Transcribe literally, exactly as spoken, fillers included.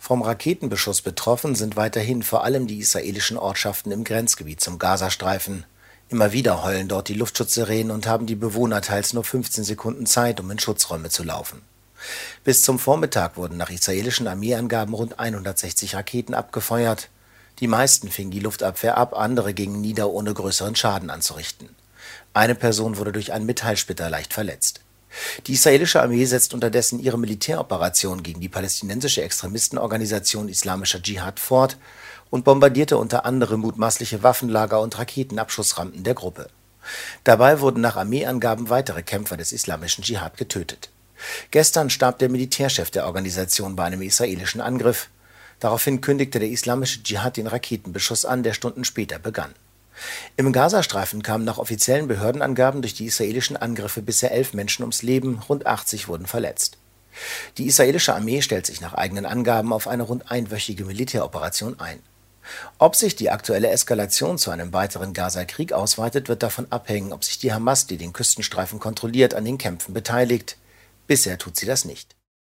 Vom Raketenbeschuss betroffen sind weiterhin vor allem die israelischen Ortschaften im Grenzgebiet zum Gazastreifen. Immer wieder heulen dort die Luftschutzsirenen und haben die Bewohner teils nur fünfzehn Sekunden Zeit, um in Schutzräume zu laufen. Bis zum Vormittag wurden nach israelischen Armeeangaben rund hundertsechzig Raketen abgefeuert. Die meisten fing die Luftabwehr ab, andere gingen nieder, ohne größeren Schaden anzurichten. Eine Person wurde durch einen Metallsplitter leicht verletzt. Die israelische Armee setzt unterdessen ihre Militäroperation gegen die palästinensische Extremistenorganisation Islamischer Dschihad fort und bombardierte unter anderem mutmaßliche Waffenlager und Raketenabschussrampen der Gruppe. Dabei wurden nach Armeeangaben weitere Kämpfer des Islamischen Dschihad getötet. Gestern starb der Militärchef der Organisation bei einem israelischen Angriff. Daraufhin kündigte der Islamische Dschihad den Raketenbeschuss an, der Stunden später begann. Im Gazastreifen kamen nach offiziellen Behördenangaben durch die israelischen Angriffe bisher elf Menschen ums Leben, rund achtzig wurden verletzt. Die israelische Armee stellt sich nach eigenen Angaben auf eine rund einwöchige Militäroperation ein. Ob sich die aktuelle Eskalation zu einem weiteren Gaza-Krieg ausweitet, wird davon abhängen, ob sich die Hamas, die den Küstenstreifen kontrolliert, an den Kämpfen beteiligt. Bisher tut sie das nicht.